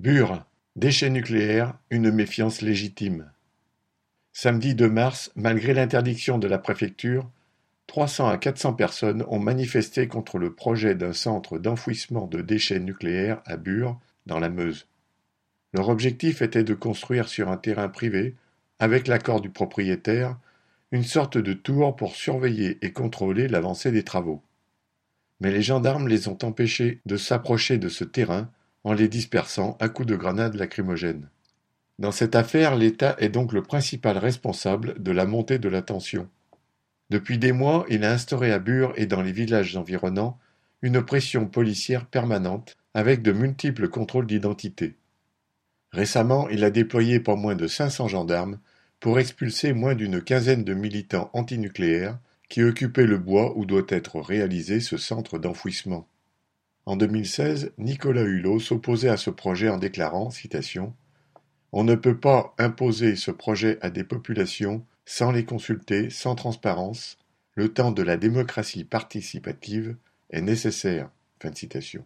Bure, déchets nucléaires, une méfiance légitime. Samedi 2 mars, malgré l'interdiction de la préfecture, 300 à 400 personnes ont manifesté contre le projet d'un centre d'enfouissement de déchets nucléaires à Bure, dans la Meuse. Leur objectif était de construire sur un terrain privé, avec l'accord du propriétaire, une sorte de tour pour surveiller et contrôler l'avancée des travaux. Mais les gendarmes les ont empêchés de s'approcher de ce terrain en les dispersant à coups de grenades lacrymogènes. Dans cette affaire, l'État est donc le principal responsable de la montée de la tension. Depuis des mois, il a instauré à Bure et dans les villages environnants une pression policière permanente avec de multiples contrôles d'identité. Récemment, il a déployé pas moins de 500 gendarmes pour expulser moins d'une quinzaine de militants antinucléaires qui occupaient le bois où doit être réalisé ce centre d'enfouissement. En 2016, Nicolas Hulot s'opposait à ce projet en déclarant, citation, « On ne peut pas imposer ce projet à des populations sans les consulter, sans transparence. Le temps de la démocratie participative est nécessaire. » Fin de citation.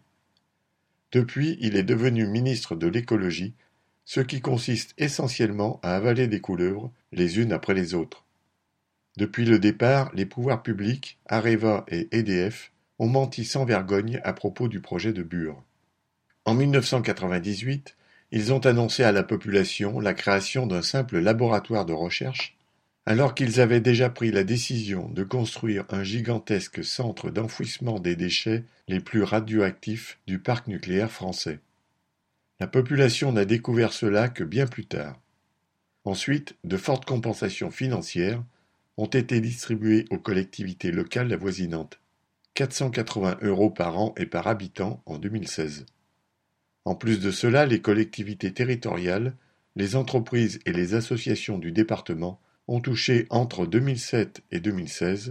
Depuis, il est devenu ministre de l'écologie, ce qui consiste essentiellement à avaler des couleuvres, les unes après les autres. Depuis le départ, les pouvoirs publics, Areva et EDF, ont menti sans vergogne à propos du projet de Bure. En 1998, ils ont annoncé à la population la création d'un simple laboratoire de recherche, alors qu'ils avaient déjà pris la décision de construire un gigantesque centre d'enfouissement des déchets les plus radioactifs du parc nucléaire français. La population n'a découvert cela que bien plus tard. Ensuite, de fortes compensations financières ont été distribuées aux collectivités locales avoisinantes, 480 € par an et par habitant en 2016. En plus de cela, les collectivités territoriales, les entreprises et les associations du département ont touché entre 2007 et 2016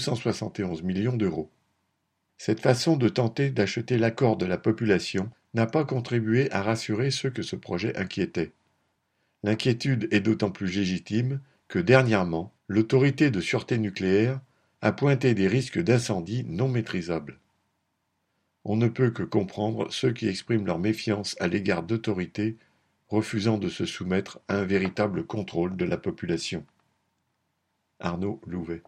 271 millions d'euros. Cette façon de tenter d'acheter l'accord de la population n'a pas contribué à rassurer ceux que ce projet inquiétait. L'inquiétude est d'autant plus légitime que dernièrement, l'autorité de sûreté nucléaire a pointé des risques d'incendie non maîtrisables. On ne peut que comprendre ceux qui expriment leur méfiance à l'égard d'autorités refusant de se soumettre à un véritable contrôle de la population. Arnaud Louvet.